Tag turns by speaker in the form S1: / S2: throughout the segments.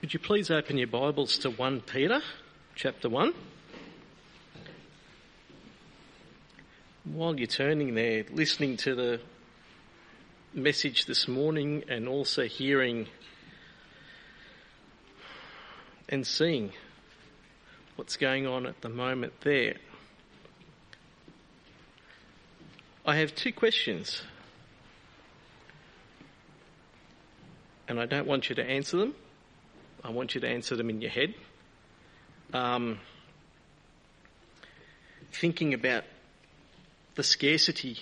S1: Could you please open your Bibles to 1 Peter, chapter 1? While you're turning there, listening to the message this morning and also hearing and seeing what's going on at the moment there, I have two questions. And I don't want you to answer them. I want you to answer them in your head. Thinking about the scarcity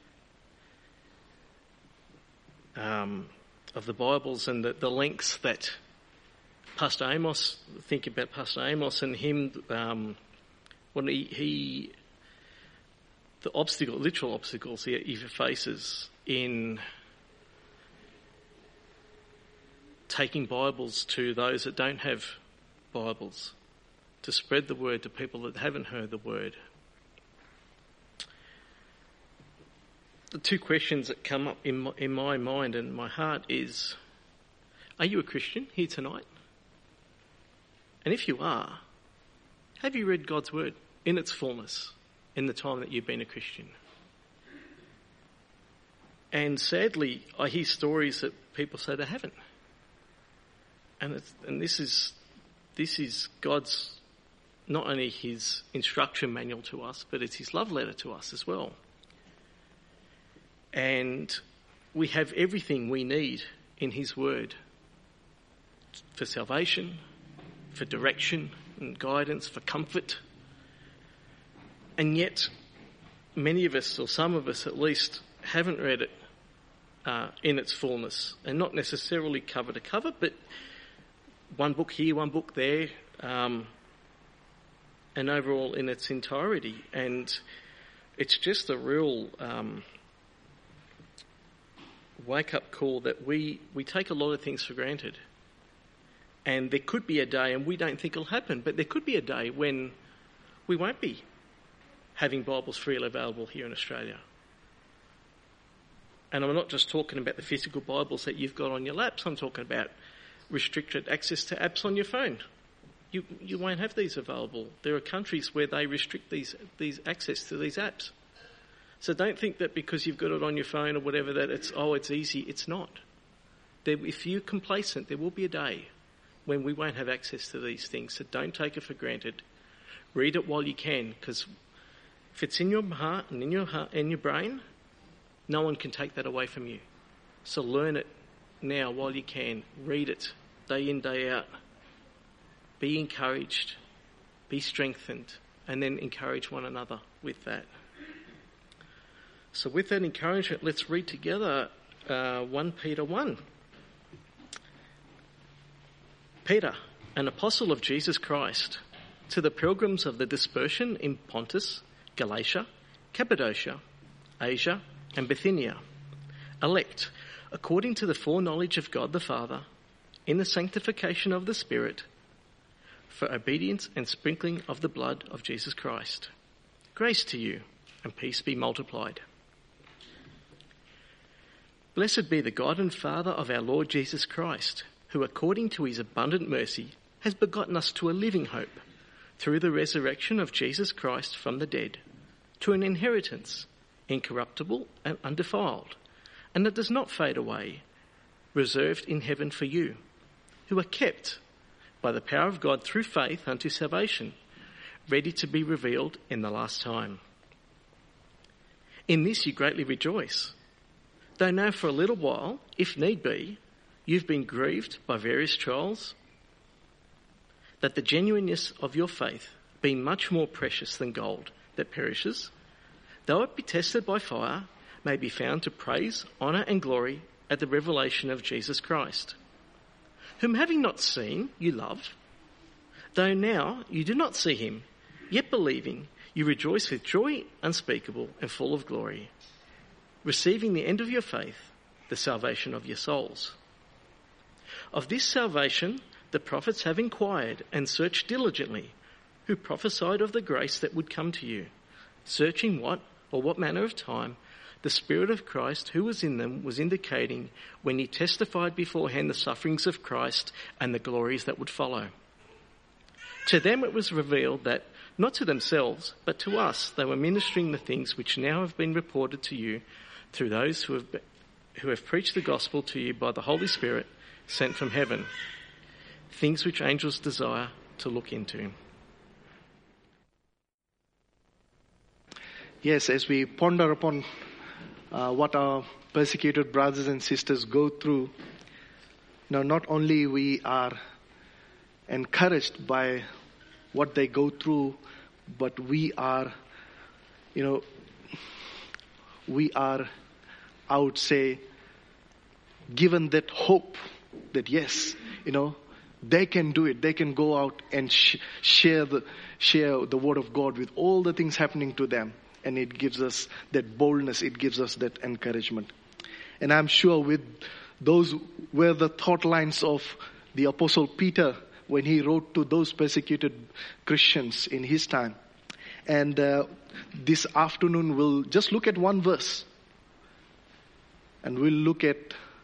S1: of the Bibles and the lengths that Pastor Amos, think about Pastor Amos and him, when the literal obstacles he faces in taking Bibles to those that don't have Bibles, to spread the word to people that haven't heard the word. The two questions that come up in my mind and my heart is, are you a Christian here tonight? And if you are, have you read God's word in its fullness in the time that you've been a Christian? And sadly, I hear stories that people say they haven't. And this is God's, not only his instruction manual to us, but it's his love letter to us as well. And we have everything we need in his word for salvation, for direction and guidance, for comfort. And yet, many of us, or some of us at least, haven't read it in its fullness, and not necessarily cover to cover, but one book here, one book there, and overall in its entirety. And it's just a real wake-up call that we take a lot of things for granted. And there could be a day, and we don't think it'll happen, but there could be a day when we won't be having Bibles freely available here in Australia. And I'm not just talking about the physical Bibles that you've got on your laps, I'm talking about restricted access to apps on your phone. You won't have these available. There are countries where they restrict these access to these apps. So don't think that because you've got it on your phone or whatever that it's easy. It's not. If you're complacent, there will be a day when we won't have access to these things. So don't take it for granted. Read it while you can, because if it's in your heart and in your brain, no one can take that away from you. So learn it now while you can. Read it day in, day out. Be encouraged, be strengthened, and then encourage one another with that. So with that encouragement, let's read together 1 Peter 1. Peter, an apostle of Jesus Christ, to the pilgrims of the dispersion in Pontus, Galatia, Cappadocia, Asia, and Bithynia, elect according to the foreknowledge of God the Father, in the sanctification of the Spirit, for obedience and sprinkling of the blood of Jesus Christ. Grace to you, and peace be multiplied. Blessed be the God and Father of our Lord Jesus Christ, who according to his abundant mercy has begotten us to a living hope, through the resurrection of Jesus Christ from the dead, to an inheritance incorruptible and undefiled, and that does not fade away, reserved in heaven for you, who are kept by the power of God through faith unto salvation, ready to be revealed in the last time. In this you greatly rejoice, though now for a little while, if need be, you've been grieved by various trials, that the genuineness of your faith, being much more precious than gold that perishes, though it be tested by fire, may be found to praise, honour and glory at the revelation of Jesus Christ, whom having not seen, you love, though now you do not see him, yet believing, you rejoice with joy unspeakable and full of glory, receiving the end of your faith, the salvation of your souls. Of this salvation the prophets have inquired and searched diligently, who prophesied of the grace that would come to you, searching what manner of time the Spirit of Christ who was in them was indicating when he testified beforehand the sufferings of Christ and the glories that would follow. To them it was revealed that, not to themselves, but to us, they were ministering the things which now have been reported to you through those who have preached the gospel to you by the Holy Spirit sent from heaven, things which angels desire to look into.
S2: Yes, as we ponder upon what our persecuted brothers and sisters go through, not only we are encouraged by what they go through, but we are, I would say, given that hope that yes, they can do it. They can go out and share the word of God with all the things happening to them. And it gives us that boldness. It gives us that encouragement. And I'm sure with those were the thought lines of the Apostle Peter when he wrote to those persecuted Christians in his time. And this afternoon we'll just look at one verse. And we'll look at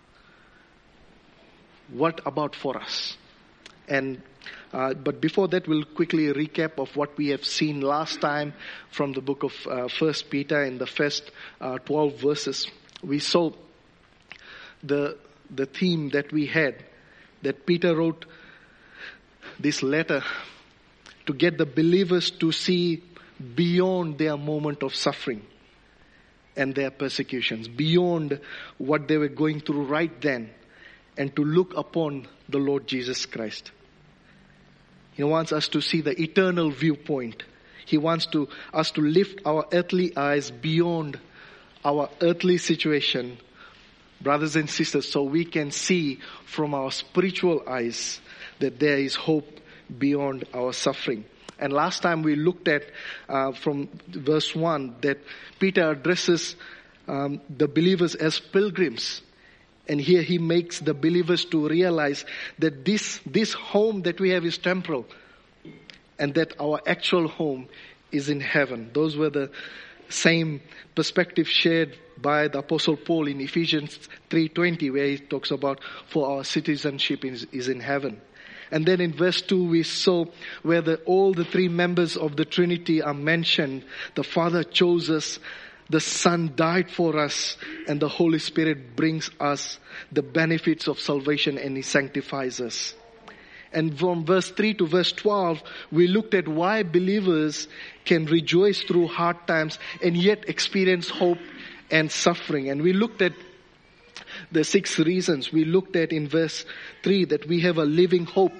S2: what about for us. And but before that, we'll quickly recap of what we have seen last time from the book of 1 Peter in the first 12 verses. We saw the theme that we had, that Peter wrote this letter to get the believers to see beyond their moment of suffering and their persecutions, beyond what they were going through right then, and to look upon the Lord Jesus Christ. He wants us to see the eternal viewpoint. He wants us to lift our earthly eyes beyond our earthly situation, brothers and sisters, so we can see from our spiritual eyes that there is hope beyond our suffering. And last time we looked at from verse 1 that Peter addresses the believers as pilgrims. And here he makes the believers to realize that this home that we have is temporal, and that our actual home is in heaven. Those were the same perspective shared by the Apostle Paul in Ephesians 3:20, where he talks about for our citizenship is in heaven. And then in verse 2 we saw where all the three members of the Trinity are mentioned. The Father chose us, the Son died for us, and the Holy Spirit brings us the benefits of salvation, and He sanctifies us. And from verse 3 to verse 12, we looked at why believers can rejoice through hard times and yet experience hope and suffering. And we looked at the 6 reasons. We looked at in verse 3 that we have a living hope.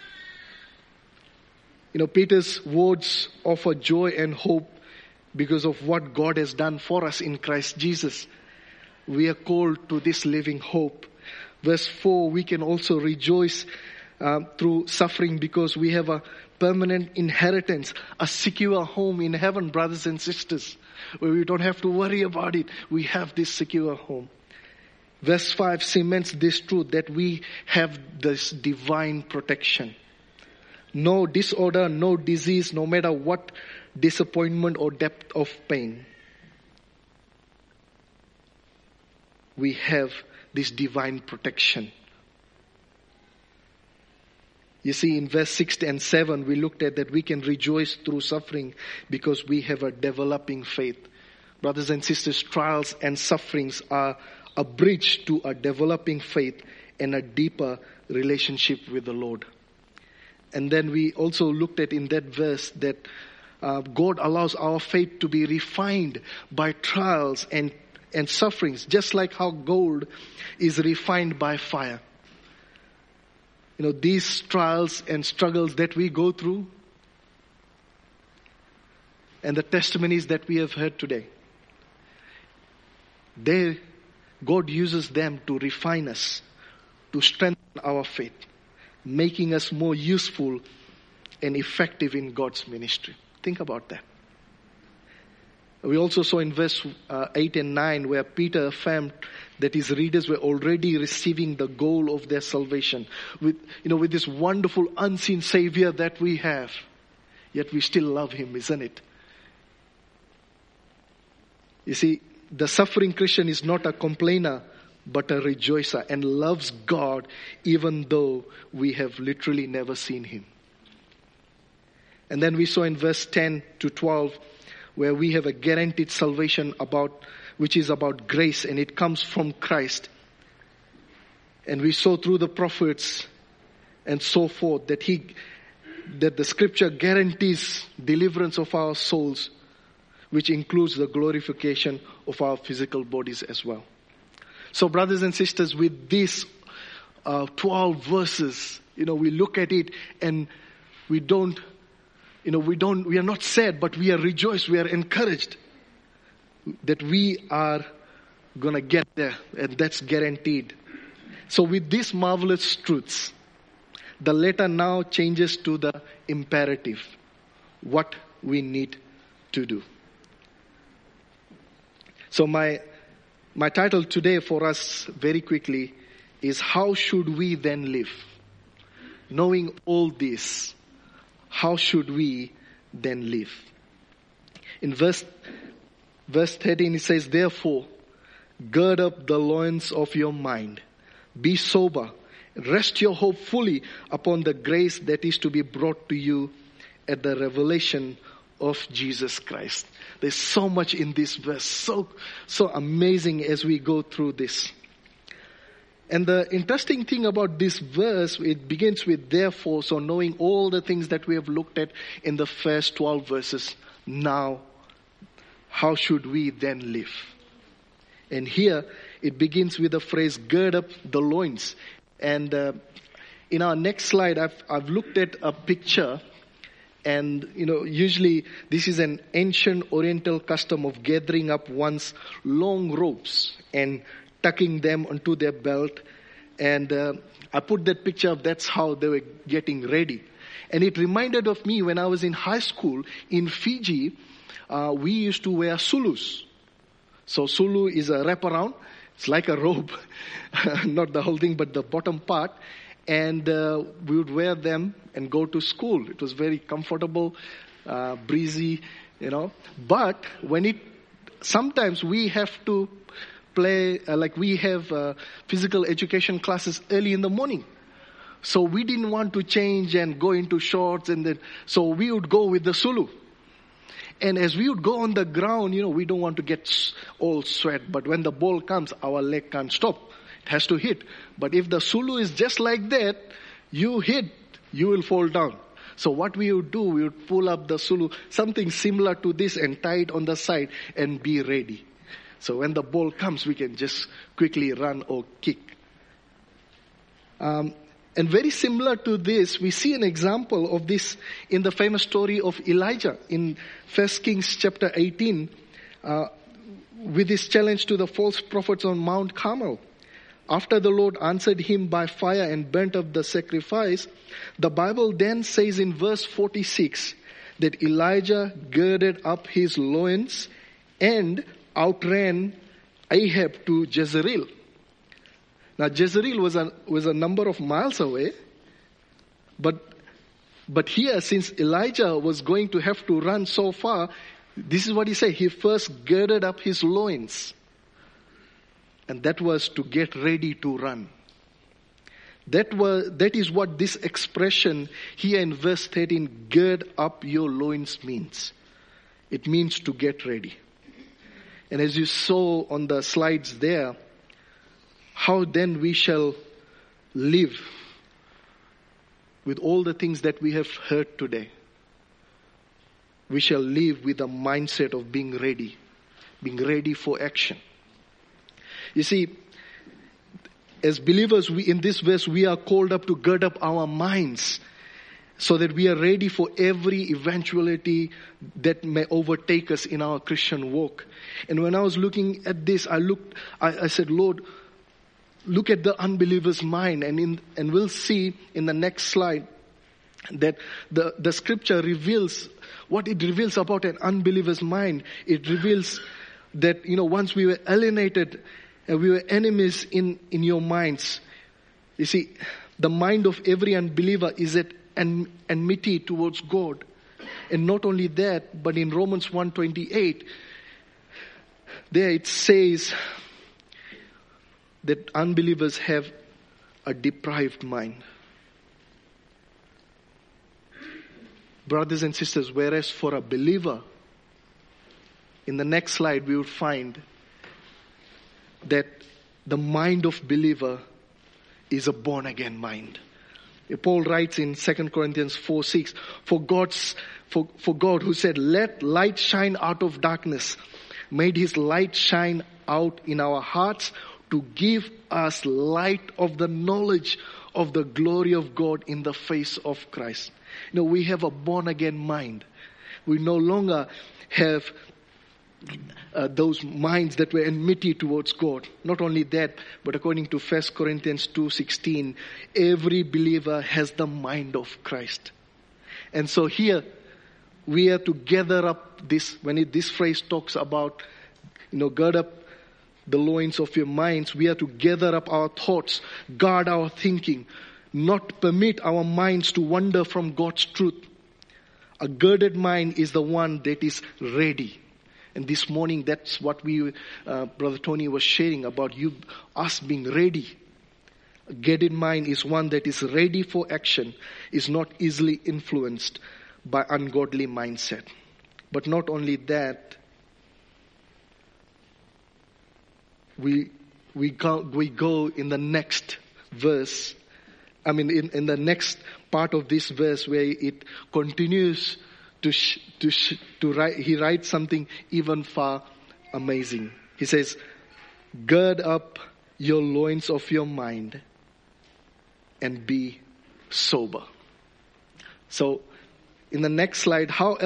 S2: Peter's words offer joy and hope because of what God has done for us in Christ Jesus. We are called to this living hope. Verse 4, we can also rejoice through suffering because we have a permanent inheritance, a secure home in heaven, brothers and sisters, where we don't have to worry about it. We have this secure home. Verse 5 cements this truth that we have this divine protection. No disorder, no disease, no matter what disappointment or depth of pain. We have this divine protection. You see, in verse 6 and 7, we looked at that we can rejoice through suffering because we have a developing faith. Brothers and sisters, trials and sufferings are a bridge to a developing faith and a deeper relationship with the Lord. And then we also looked at in that verse that God allows our faith to be refined by trials and sufferings, just like how gold is refined by fire. These trials and struggles that we go through and the testimonies that we have heard today, God uses them to refine us, to strengthen our faith, making us more useful and effective in God's ministry. Think about that. We also saw in verse 8 and 9 where Peter affirmed that his readers were already receiving the goal of their salvation with this wonderful unseen Savior that we have. Yet we still love Him, isn't it? You see, the suffering Christian is not a complainer, but a rejoicer, and loves God even though we have literally never seen him. And then we saw in verse 10 to 12, where we have a guaranteed salvation which is about grace, and it comes from Christ. And we saw through the prophets and so forth that the scripture guarantees deliverance of our souls, which includes the glorification of our physical bodies as well. So brothers and sisters, with these 12 verses, we look at it and we are not sad, but we are rejoiced, we are encouraged that we are going to get there, and that's guaranteed. So with these marvelous truths, the letter now changes to the imperative, what we need to do. So my title today for us very quickly is, how should we then live? Knowing all this, how should we then live? In verse 13 it says, therefore, gird up the loins of your mind. Be sober. Rest your hope fully upon the grace that is to be brought to you at the revelation of Jesus Christ. There's so much in this verse. So amazing as we go through this. And the interesting thing about this verse, it begins with therefore, so knowing all the things that we have looked at in the first 12 verses, now, how should we then live? And here, it begins with the phrase, gird up the loins. And in our next slide, I've looked at a picture, and usually this is an ancient Oriental custom of gathering up one's long robes and tucking them onto their belt. And I put that picture up, that's how they were getting ready. And it reminded of me when I was in high school in Fiji, we used to wear sulus. So sulu is a wraparound. It's like a robe, not the whole thing, but the bottom part. And we would wear them and go to school. It was very comfortable, breezy, But sometimes we have to play, we have physical education classes early in the morning. So we didn't want to change and go into shorts, so we would go with the sulu. And as we would go on the ground, we don't want to get all sweat. But when the ball comes, our leg can't stop. It has to hit. But if the sulu is just like that, you hit, you will fall down. So what we would do, we would pull up the sulu, something similar to this, and tie it on the side and be ready. So when the ball comes, we can just quickly run or kick. And very similar to this, we see an example of this in the famous story of Elijah in 1 Kings chapter 18, with his challenge to the false prophets on Mount Carmel. After the Lord answered him by fire and burnt up the sacrifice, the Bible then says in verse 46 that Elijah girded up his loins and outran Ahab to Jezreel. Now Jezreel was a number of miles away, but here, since Elijah was going to have to run so far, this is what he said. He first girded up his loins. And that was to get ready to run. That is what this expression here in verse 13, gird up your loins, means. It means to get ready. And as you saw on the slides there, how then we shall live with all the things that we have heard today. We shall live with a mindset of being ready for action. You see, as believers, in this verse, we are called up to gird up our minds so that we are ready for every eventuality that may overtake us in our Christian walk. And when I was looking at this, I said, Lord, look at the unbeliever's mind, and we'll see in the next slide that the scripture reveals what it reveals about an unbeliever's mind. It reveals that, once we were alienated and we were enemies in your minds. You see, the mind of every unbeliever is at enmity towards God. And not only that, but in Romans 1:28, there it says that unbelievers have a deprived mind. Brothers and sisters, whereas for a believer, in the next slide we would find that the mind of believer is a born again mind. Paul writes in 2 Corinthians 4:6, for God who said, let light shine out of darkness, made his light shine out in our hearts to give us light of the knowledge of the glory of God in the face of Christ. We have a born again mind. We no longer have those minds that were enmity towards God. Not only that, but according to 1 Corinthians 2:16, every believer has the mind of Christ. And so here we are to gather up this, this phrase talks about, gird up the loins of your minds. We are to gather up our thoughts, guard our thinking, not permit our minds to wander from God's truth. A girded mind is the one that is ready. And this morning, that's what Brother Tony was sharing about us being ready. A girded mind is one that is ready for action, is not easily influenced by ungodly mindset. But not only that, we go in the next verse. In the next part of this verse where it continues to write, he writes something even far amazing. He says, gird up your loins of your mind and be sober. So, in the next slide, how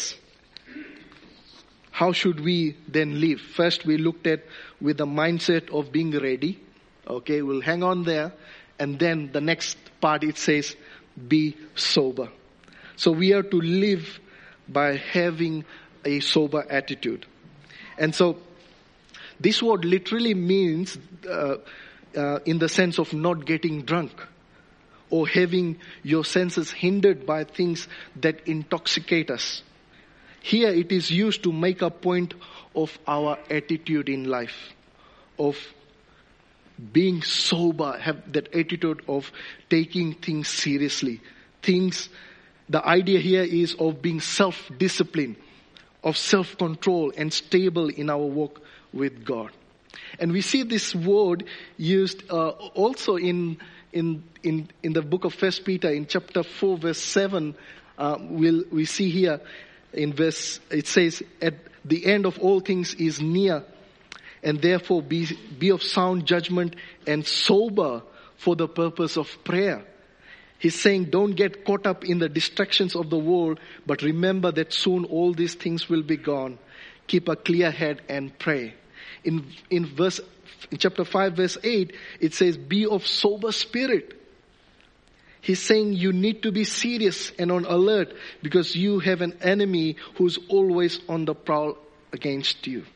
S2: should we then live? First, we looked at with the mindset of being ready. Okay, we'll hang on there. And then the next part, it says, be sober. So we are to live by having a sober attitude. And so this word literally means in the sense of not getting drunk or having your senses hindered by things that intoxicate us. Here it is used to make a point of our attitude in life, of being sober, have that attitude of taking things seriously. The idea here is of being self-disciplined, of self-control and stable in our walk with God. And we see this word used also in the book of 1 Peter in chapter 4 verse 7. We see here in verse, it says, at the end of all things is near, and therefore be of sound judgment and sober for the purpose of prayer. He's saying don't get caught up in the distractions of the world, but remember that soon all these things will be gone. Keep a clear head and pray. In chapter 5 verse 8, it says be of sober spirit. He's saying you need to be serious and on alert because you have an enemy who's always on the prowl against you.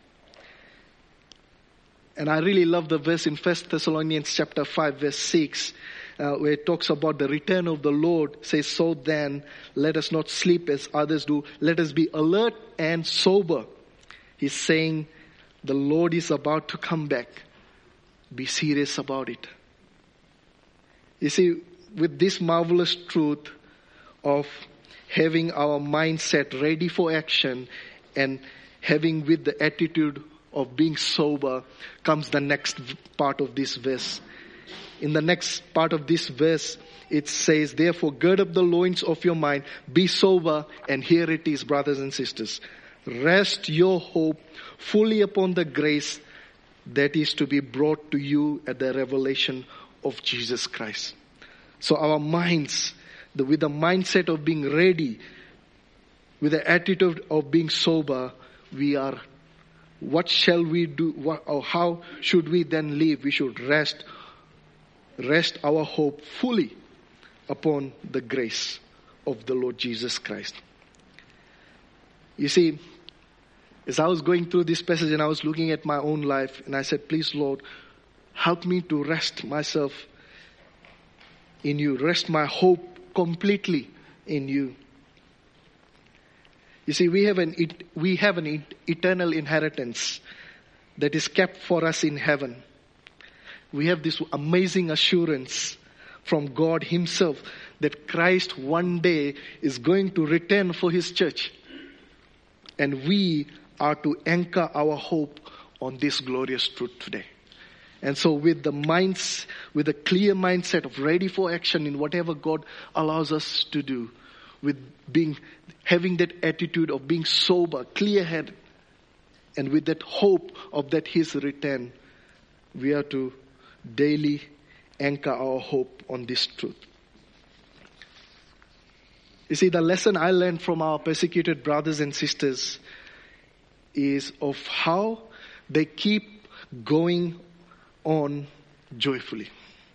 S2: And I really love the verse in 1 Thessalonians chapter 5 verse 6 where it talks about the return of the Lord. It says, so then let us not sleep as others do. Let us be alert and sober. He's saying the Lord is about to come back. Be serious about it. You see, with this marvelous truth of having our mindset ready for action and having with the attitude of being sober comes the next part of this verse. In the next part of this verse, it says, therefore gird up the loins of your mind, be sober, and here it is, brothers and sisters. Rest your hope fully upon the grace that is to be brought to you at the revelation of Jesus Christ. So our minds, with the mindset of being ready, with the attitude of being sober, what shall we do, or how should we then live? We should rest our hope fully upon the grace of the Lord Jesus Christ. You see, as I was going through this passage and I was looking at my own life, and I said, please Lord, help me to rest myself in you, rest my hope completely in you. You see, we have an eternal inheritance that is kept for us in heaven. We have this amazing assurance from God himself that Christ one day is going to return for his church. And we are to anchor our hope on this glorious truth today. And so with a clear mindset of ready for action in whatever God allows us to do, with having that attitude of being sober, clear-headed, and with that hope of that his return, we are to daily anchor our hope on this truth. You see, the lesson I learned from our persecuted brothers and sisters is of how they keep going on joyfully.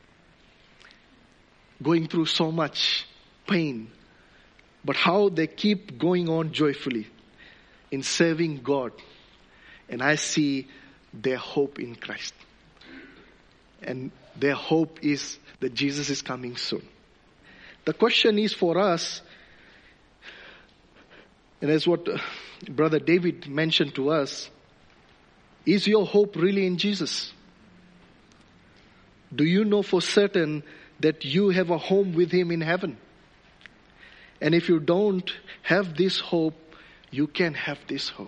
S2: Going through so much pain, but how they keep going on joyfully in serving God. And I see their hope in Christ. And their hope is that Jesus is coming soon. The question is for us, and as what Brother David mentioned to us, is your hope really in Jesus? Do you know for certain that you have a home with him in heaven? And if you don't have this hope, you can have this hope.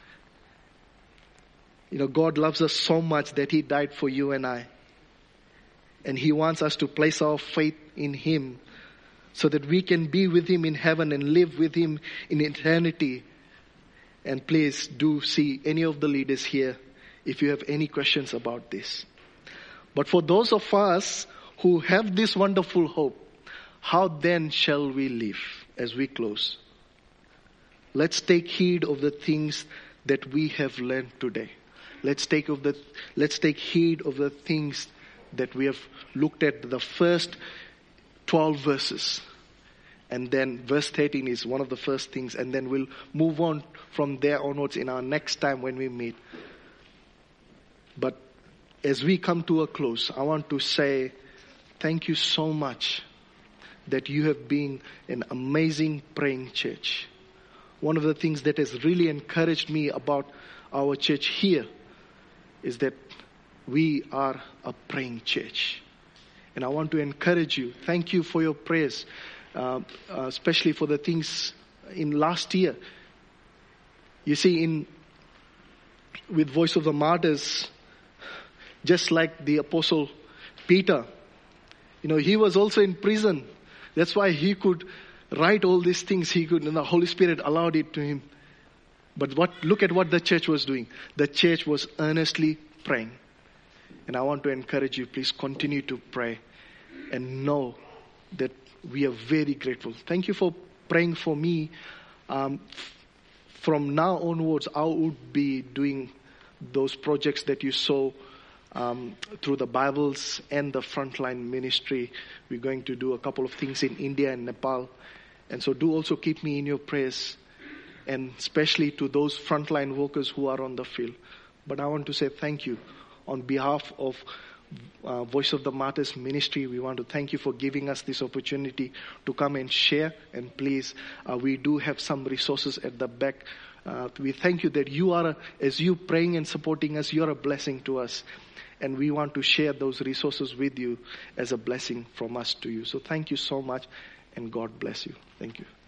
S2: You know, God loves us so much that he died for you and I. And he wants us to place our faith in him so that we can be with him in heaven and live with him in eternity. And please do see any of the leaders here if you have any questions about this. But for those of us who have this wonderful hope, how then shall we live as we close? Let's take heed of the things that we have learned today. Let's take heed of the things that we have looked at, the first 12 verses. And then verse 13 is one of the first things. And then we'll move on from there onwards in our next time when we meet. But as we come to a close, I want to say thank you so much that you have been an amazing praying church. One of the things that has really encouraged me about our church here is that we are a praying church. And I want to encourage you. Thank you for your prayers, especially for the things in last year. You see, with Voice of the Martyrs, just like the Apostle Peter, he was also in prison. That's why he could write all these things. He could, and the Holy Spirit allowed it to him. But look at what the church was doing. The church was earnestly praying. And I want to encourage you, please continue to pray and know that we are very grateful. Thank you for praying for me. From now onwards, I would be doing those projects that you saw through the Bibles and the frontline ministry. We're going to do a couple of things in India and Nepal. And so do also keep me in your prayers, and especially to those frontline workers who are on the field. But I want to say thank you. On behalf of Voice of the Martyrs ministry, we want to thank you for giving us this opportunity to come and share. And please, we do have some resources at the back. We thank you that you are, as you praying and supporting us, you are a blessing to us. And we want to share those resources with you as a blessing from us to you. So thank you so much, and God bless you. Thank you.